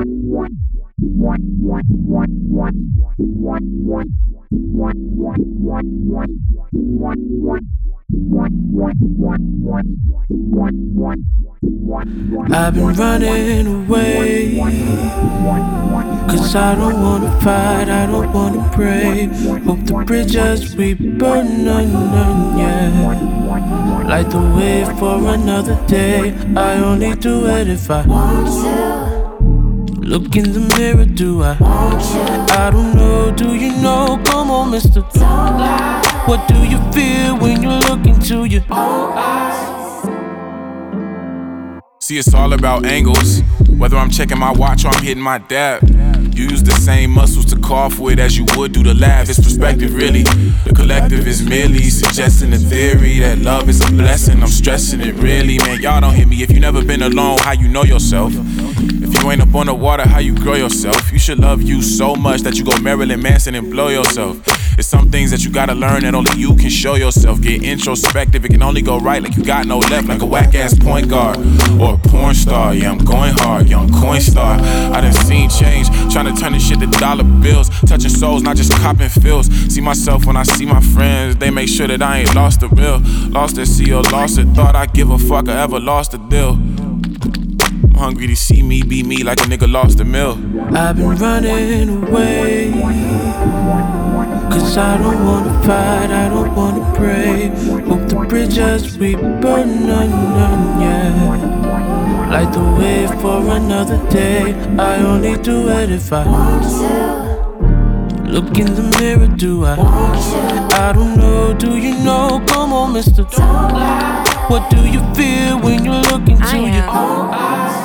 I've been running away, 'cause I don't wanna fight, I don't wanna pray. Hope the bridges we burn, yeah. Light the way for another day. I only do it if I want to. Look in the mirror, do I want you? I don't know, do you know? Come on, mister, don't lie. What do you feel when you look into your own eyes? See, it's all about angles. Whether I'm checking my watch or I'm hitting my dab. You use the same muscles to cough with as you would do the laugh. It's perspective, really. The collective is merely suggesting the theory that love is a blessing. I'm stressing it, really, man. Y'all don't hit me. If you never been alone, how you know yourself? If you ain't up on the water, how you grow yourself? You should love you so much that you go Marilyn Manson and blow yourself. It's some things that you gotta learn that only you can show yourself. Get introspective, it can only go right like you got no left. Like a whack-ass point guard or a porn star. Yeah, I'm going hard, young coin star. I done seen change, trying to turn this shit to dollar bills. Touching souls, not just copping feels. See myself when I see my friends, they make sure that I ain't lost the real. Lost at sea or lost it, thought I'd give a fuck or ever lost a deal. I'm hungry to see me be me like a nigga lost a meal. I've been running away, 'cause I don't wanna fight, I don't wanna pray. Hope the bridges we burn, yeah. Light the way for another day. I only do it if I want to. Look in the mirror, do I want you? I don't know, do you know? Come on, mister, don't lie. What do you feel when you look into your own eyes?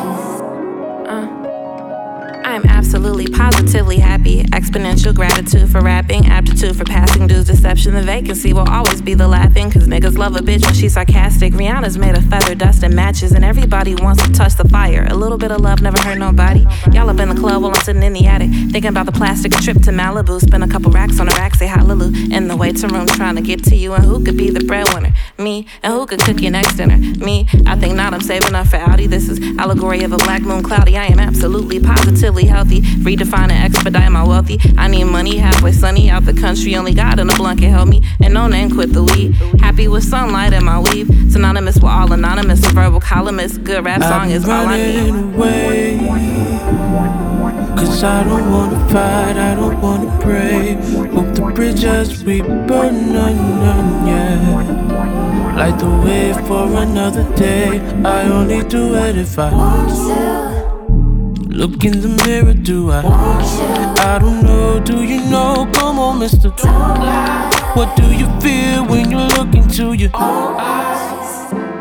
I'm absolutely, positively happy. Exponential gratitude for rapping, aptitude for passing dues, deception. The vacancy will always be the laughing, 'cause niggas love a bitch when she's sarcastic. Rihanna's made of feather, dust, and matches, and everybody wants to touch the fire. A little bit of love never hurt nobody. Y'all up in the club while I'm sitting in the attic, thinking about the plastic trip to Malibu. Spend a couple racks on a rack, say hallelujah. In the waiting room trying to get to you, and who could be the breadwinner? Me. And who could cook your next dinner? Me. I think not, I'm saving up for Audi. This is allegory of a black moon cloudy. I am absolutely, positively healthy. Redefine and expedite my wealthy. I need money, halfway sunny, out the country. Only God in a blunt can help me. And no name quit the weed. Happy with sunlight in my weave. Synonymous with all anonymous. A verbal columnist. Good rap song is all I need. Away, 'cause I don't wanna fight, I don't wanna pray. Hope the bridges we burn, yeah. Light the way for another day. I only do it if I want to. Look in the mirror, do I want you? I don't know, do you know? Come on, mister, don't lie. What do you feel when you look into your own eyes?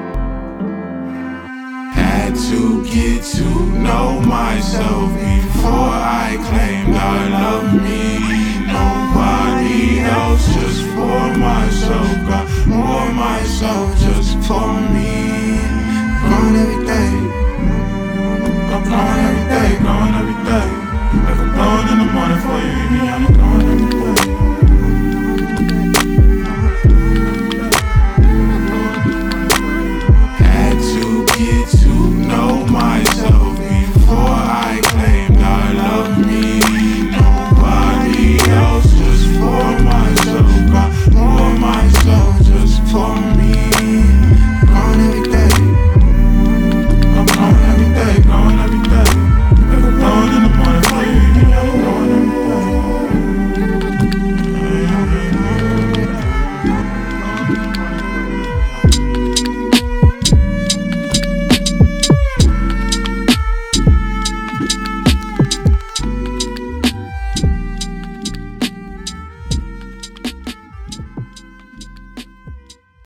Had to get to know myself before I claimed I love me. Nobody else, just for myself. Got more myself just for me. Growing every day. I'm growing every day, growing every day.